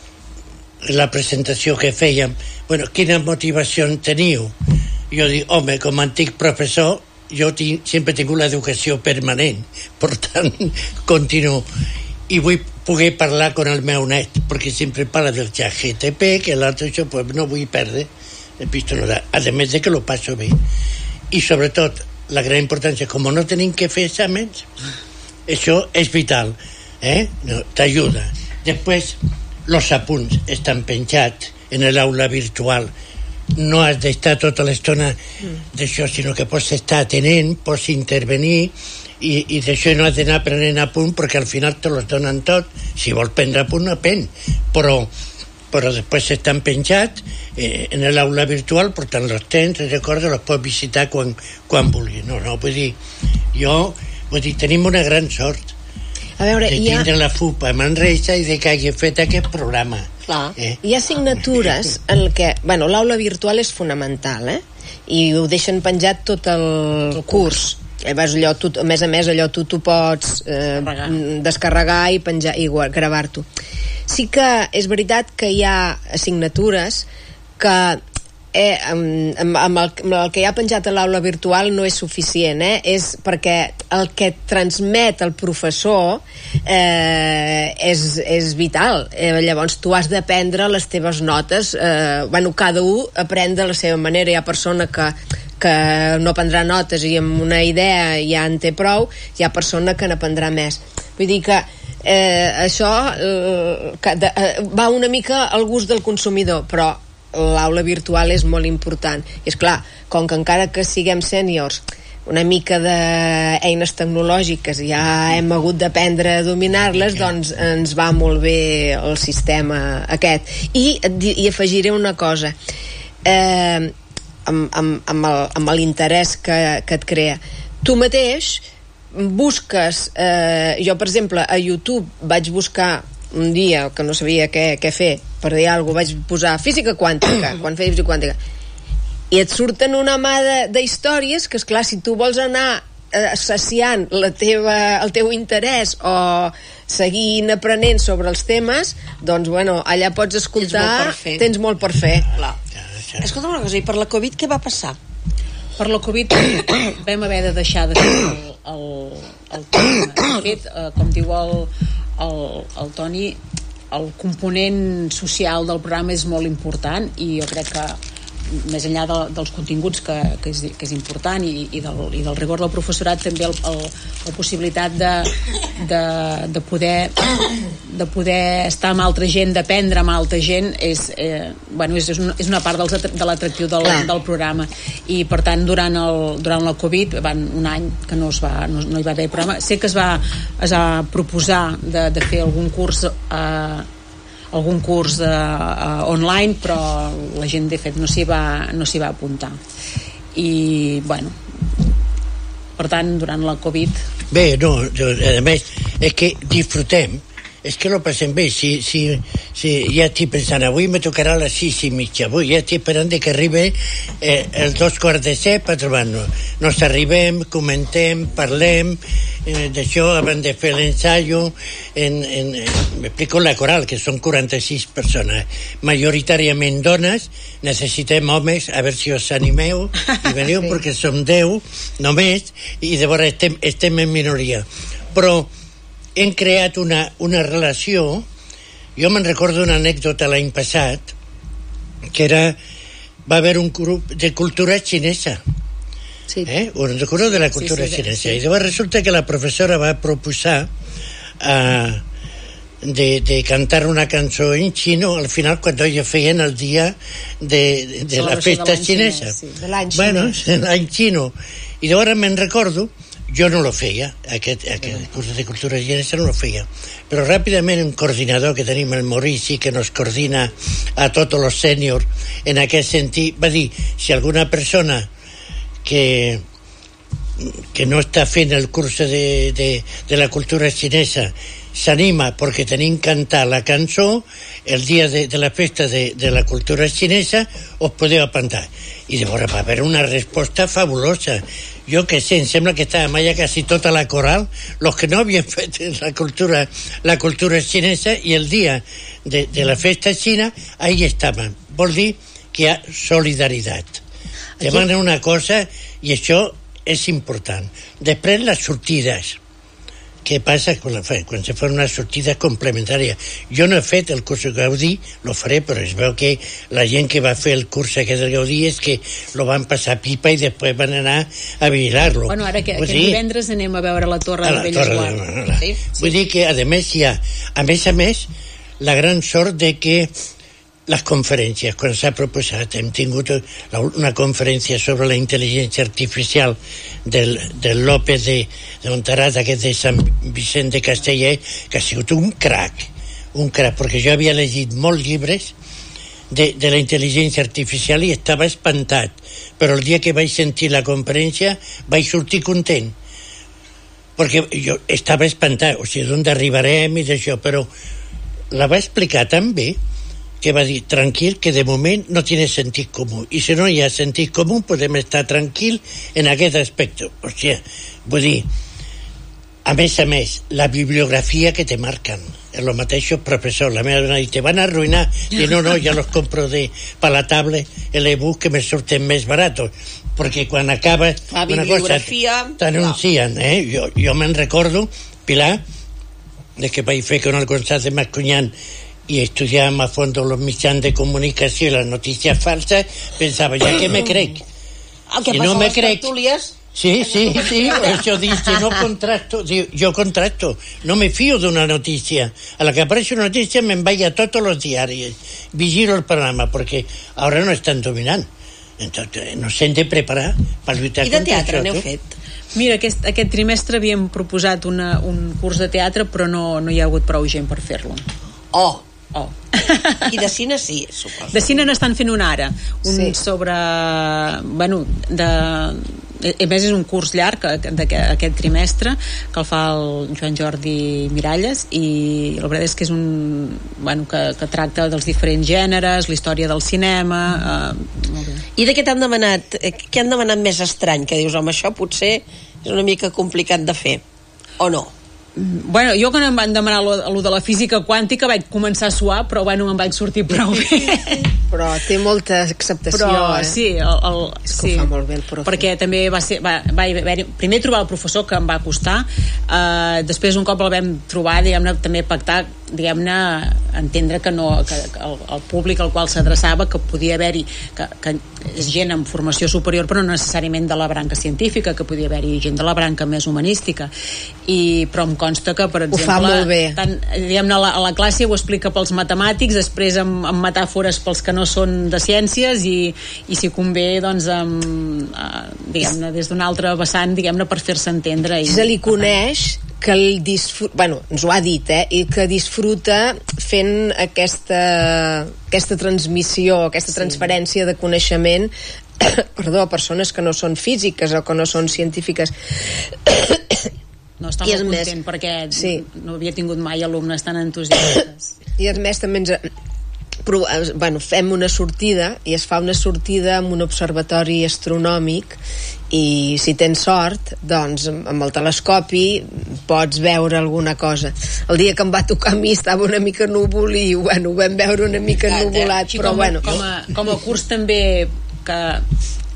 la presentació que fèiem, bueno, quina motivació teniu? Jo dic, home, com a antic professor jo sempre he tingut l'educació permanent, per tant continuo, i vull poder parlar con el meu net, perquè sempre parla del xat GTP, que l'altre això, pues no vull perdre l'epistolaritat, a més de que lo passo bé. I sobretot la gran importància, com no tenim que fer exàmens, això és vital, no, t'ajuda. Després los apunts estan penjats en l'aula virtual, no has d'estar tota l'estona d'això, sinó que pots estar atenent, pots intervenir, i d'això no has d'anar prenent apunt, perquè al final te los donen tot. Si vols prendre apunt, aprèn, però després estan penjats en l'aula virtual, per tant els tens, recorda, els pots visitar quan vulguis. No, vull dir, tenim una gran sort a veure, de tindre la FUP a Manresa i de que hagi fet aquest programa. Hi ha assignatures en què, bueno, l'aula virtual és fonamental, i ho deixen penjat tot el curs. Allò, a més, allò tu pots descarregar i penjar i gravar-t'ho. Sí que és veritat que hi ha assignatures que amb el que hi ha penjat a l'aula virtual no és suficient, és perquè el que transmet el professor és vital. Llavors tu has d'aprendre les teves notes, cada un aprèn de la seva manera. Hi ha persona que no prendrà notes i amb una idea ja en té prou, hi ha persona que n'aprendrà més. Vull dir que això va una mica al gust del consumidor, però l'aula virtual és molt important. I és clar, com que encara que siguem sèniors, una mica d'eines tecnològiques ja hem hagut d'aprendre a dominar-les, doncs ens va molt bé el sistema aquest. I afegiré una cosa, amb l'interès que et crea. Tu mateix busques, jo per exemple a YouTube vaig buscar un dia que no sabia què fer, per dir alguna cosa, vaig posar física quàntica, quan feia física quàntica, i et surten una mà d'històries que, esclar, si tu vols anar saciant el teu interès o seguint aprenent sobre els temes, doncs, bueno, allà pots escoltar, tens molt per fer. Escolta una cosa, i per la Covid què va passar? Per la Covid vam haver de deixar de fer el tema. De fet, com diu el Toni, el component social del programa és molt important, i jo crec que més enllà dels continguts que és important i del rigor del professorat, també la possibilitat de poder estar amb altra gent, d'aprendre amb altra gent és una part de l'atractiu del programa. I per tant durant la Covid van un any que no hi va haver programa. Sé que es va proposar de fer algun curs online, però la gent de fet no s'hi va apuntar. I bueno, per tant durant la Covid a més és que disfrutem, és que lo passem bé. Si ja estic pensant, avui me tocarà a les 6:30, avui ja estic esperant que arribi els 6:45 per trobar-nos. Nos arribem, comentem, parlem d'això abans de fer l'ensaio. M'explico la coral, que són 46 persones, majoritàriament dones. Necessitem homes, a veure si us animeu i veniu, perquè som 10 només, i llavors estem en minoria. Però hem creat una relació. Jo me'n recordo una anècdota l'any passat, que era, va haver un grup de cultura xinesa. Sí. Un grup de la cultura xinesa. I llavors resulta que la professora va proposar de cantar una cançó en xino al final quan ells feien el dia de la festa xinesa. De l'any xinès. Bueno, l'any xino. I llavors me'n recordo, jo no lo feia, aquest curs de cultura xinesa no lo feia, però ràpidament un coordinador que tenim, el Maurici, que nos coordina a tots els sèniors en aquest sentit, va dir, si alguna persona que no està fent el curs de la cultura xinesa s'anima perquè tenim cantar la cançó el dia de la festa de la cultura xinesa, us podeu apuntar. I llavors va haver una resposta fabulosa. Jo que sé, em sembla que estàvem allà quasi tota la coral, los que no havien fet la cultura xinesa, i el dia de la festa xina ahí estaven. Vol dir que hi ha solidaritat. Demanen una cosa i això és important. Després les sortides. Què passa quan se fan unes sortides complementàries? Jo no he fet el curs de Gaudí, lo faré, però es veu que la gent que va fer el curs aquest de Gaudí és que lo van passar pipa i després van anar a vigilar-lo. Bueno, ara que divendres anem a veure la Torre de Bellesguard. Sí. Vull dir que, a més, hi ha, a més, la gran sort de que les conferències, quan s'ha proposat, hem tingut una conferència sobre la intel·ligència artificial del López de Montarat, aquest de Sant Vicent de Castellet, que ha sigut un crac, perquè jo havia llegit molts llibres de la intel·ligència artificial i estava espantat, però el dia que vaig sentir la conferència vaig sortir content, perquè jo estava espantat, o sigui, d'on arribarem i d'això, però la va explicar tan bé que va dir, tranquil, que de moment no tiene sentit comú, i si no hi ha sentit comú podem estar tranquil en aquest aspecte. O sigui, vull dir, a més, la bibliografia que te marcan, els mateixos professors, la meva dona diu, te van a arruinar, i no, ja los compro per la tablet, l'ebook, que me surten més baratos, perquè quan acaba la bibliografia t'anuncien, jo me'n recordo, Pilar, de que vaig fer con el González de Mascuñán y estudiábamos a fondo los mitjans de comunicació i les notícies falses, pensava, ja que me crec. El que passa a les tertúlies... Sí, això dic, si no contrasto, jo contrasto, no me fío d'una notícia. A la que apareix una notícia me'n vaig a tots els diaris, vigilo el programa, perquè ara no estan dominant. Entonces, nos hem de preparar per lluitar contra això. I de teatre n'heu fet? Mira, aquest trimestre havíem proposat un curs de teatre, però no hi ha hagut prou gent per fer-lo. I de cine sí, suposo. De cine n'estan fent un ara, sobre... Bueno, a més és un curs llarg aquest trimestre que el fa el Joan Jordi Miralles, i la veritat és que és un... que tracta dels diferents gèneres, la història del cinema... I de què t'han demanat? Què han demanat més estrany? Que dius, home, això potser és una mica complicat de fer, o no? Bueno, jo quan em van demanar lo de la física quàntica vaig començar a suar, però bueno, em vaig sortir prou bé. Però té molta acceptació, sí, és que ho fa molt bé el profe. Perquè també va haver primer trobar el professor, que em va costar, després un cop el vam trobar, diguem-ne, també pactar, diguem-ne, entendre que el públic al qual s'adreçava, que podia haver-hi que és gent amb formació superior, però no necessàriament de la branca científica, que podia haver-hi gent de la branca més humanística, però em consta que, per exemple, diguem-ne, a la classe ho explica pels matemàtics, després amb metàfores pels que no són de ciències, i si convé, doncs, diguem-ne, des d'un altre vessant, diguem-ne, per fer-se entendre. Se li coneix que ens ho ha dit, i que disfruta fent aquesta transmissió, aquesta transferència de coneixement a persones que no són físiques o que no són científiques. No, està molt content perquè no havia tingut mai alumnes tan entusiastes. I a més també fem una sortida, i es fa una sortida amb un observatori astronòmic, i si tens sort, doncs amb el telescopi pots veure alguna cosa. El dia que em va tocar a mi estava una mica núvol i ho vam veure una mica ennuvolat, però com a curs també que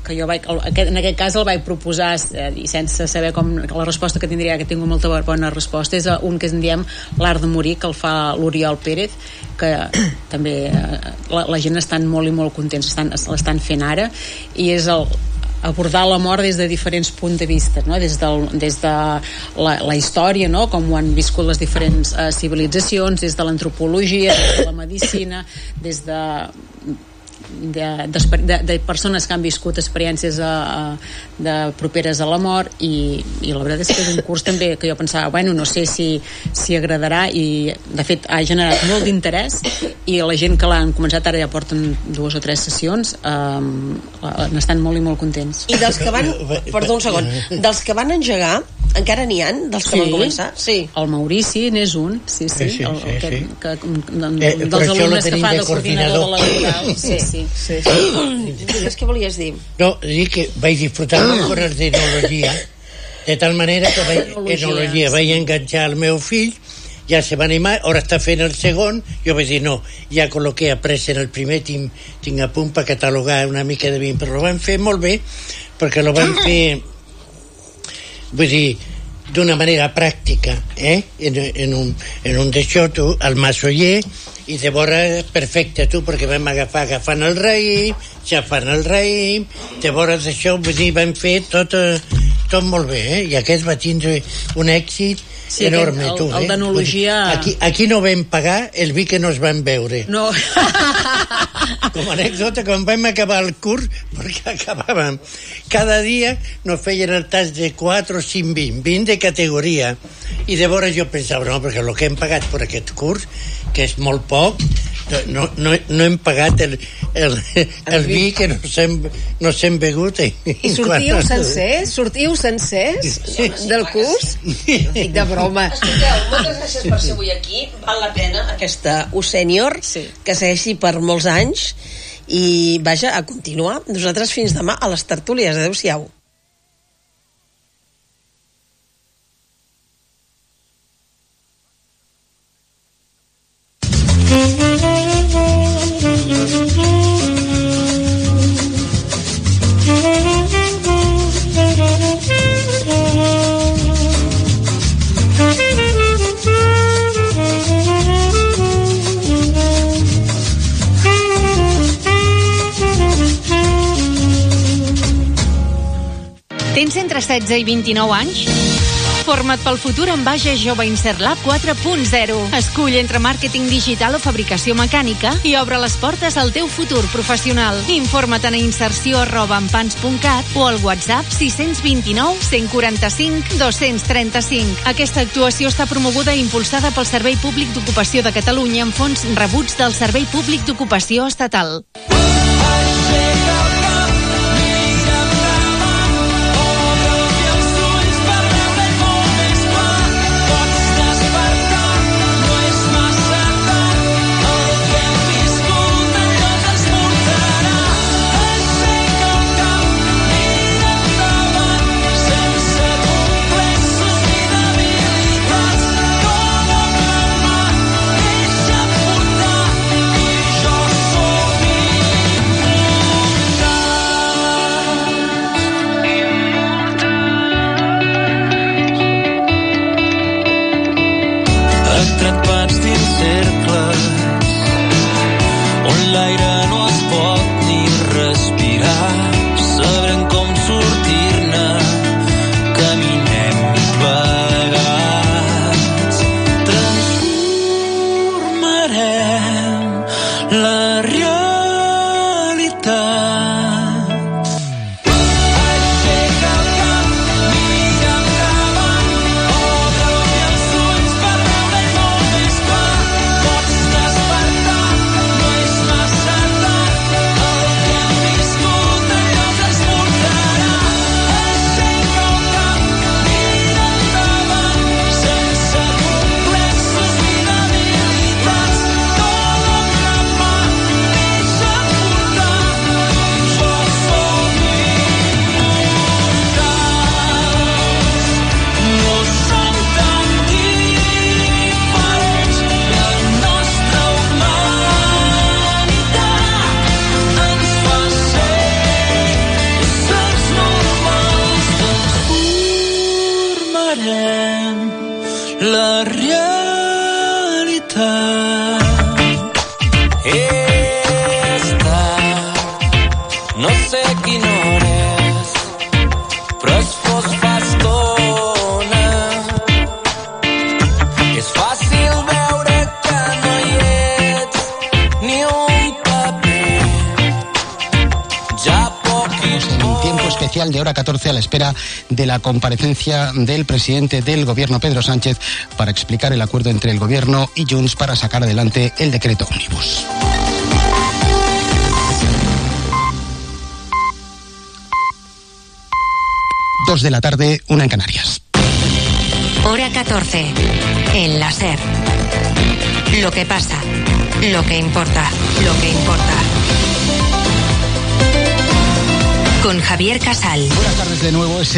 que jo en aquest cas el vaig proposar i sense saber la resposta que tindria, que tinc molta bona resposta, és un que en diem l'art de morir, que el fa l'Oriol Pérez, que també la gent estan molt i molt contents, l'estan fent ara, i és abordar la mort des de diferents punts de vista, no? des de la història, no? Com ho han viscut les diferents civilitzacions, des de l'antropologia, des de la medicina, des de persones que han viscut experiències properes a la mort, i la veritat és que és un curs també que jo pensava, bueno, no sé si agradarà, i de fet ha generat molt d'interès, i la gent que l'han començat ara ja porten 2 o 3 sessions, n'estan molt i molt contents. I dels que van, perdó un segon, dels que van engegar encara n'hi ha, dels que van començar? Sí. El Maurici n'és un, sí. Dels alumnes que fa de coordinador de l'editorial. Sí. Digues, què volies dir? No, dic que vaig disfrutar molt con els d'enologia, de tal manera que vaig enganxar el meu fill, ja se va animar, ara està fent el segon, jo vaig dir no, ja con lo que he après en el primer tinc a punt per catalogar una mica de 20, però ho van fer molt bé, perquè lo van fer, vull dir, d'una manera pràctica, en un d'això, tu, al Massoller, i de vora perfecte, tu, perquè vam agafant el raïm, xafant el raïm, de vora d'això, vull dir, vam fer tot molt bé, i aquest va tindre un èxit enorme, tu, el d'enologia... Aquí no vam pagar el vi que no es van beure. No. Com a anècdota, quan vam acabar el curs, perquè acabàvem, cada dia nos feien el tas de 4 o 5 20 de categoria, i de vora jo pensava, no, perquè el que hem pagat per aquest curs, que és molt poc, no hem pagat el vi que nos hem begut. I sortiu sencers del curs? Dic de broma. Escolteu, moltes gràcies per ser avui aquí, val la pena aquesta U sènior, que segueixi per molts anys, i vaja, a continuar. Nosaltres fins demà a les tertúlies. Adéu-siau. Tens entre 16 i 29 anys? Forma't pel futur amb Bages Jove Insert Lab 4.0. Escull entre màrqueting digital o fabricació mecànica i obre les portes al teu futur professional. Informa't a inserció@empans.cat o al WhatsApp 629 145 235. Aquesta actuació està promoguda i impulsada pel Servei Públic d'Ocupació de Catalunya amb fons rebuts del Servei Públic d'Ocupació Estatal. la realitat. Esta, no sé quina hora és, però és fos fa estona. És fàcil veure que no hi ets, ni un paper. Ja poquis en tiempo especial de hora 14 a la espera de la comparecencia del presidente del gobierno, Pedro Sánchez, para explicar el acuerdo entre el gobierno y Junts para sacar adelante el decreto ómnibus. Dos de la tarde, 1 en Canarias. Hora 14. En la SER. Lo que pasa. Lo que importa. Lo que importa. Con Javier Casal. Buenas tardes de nuevo.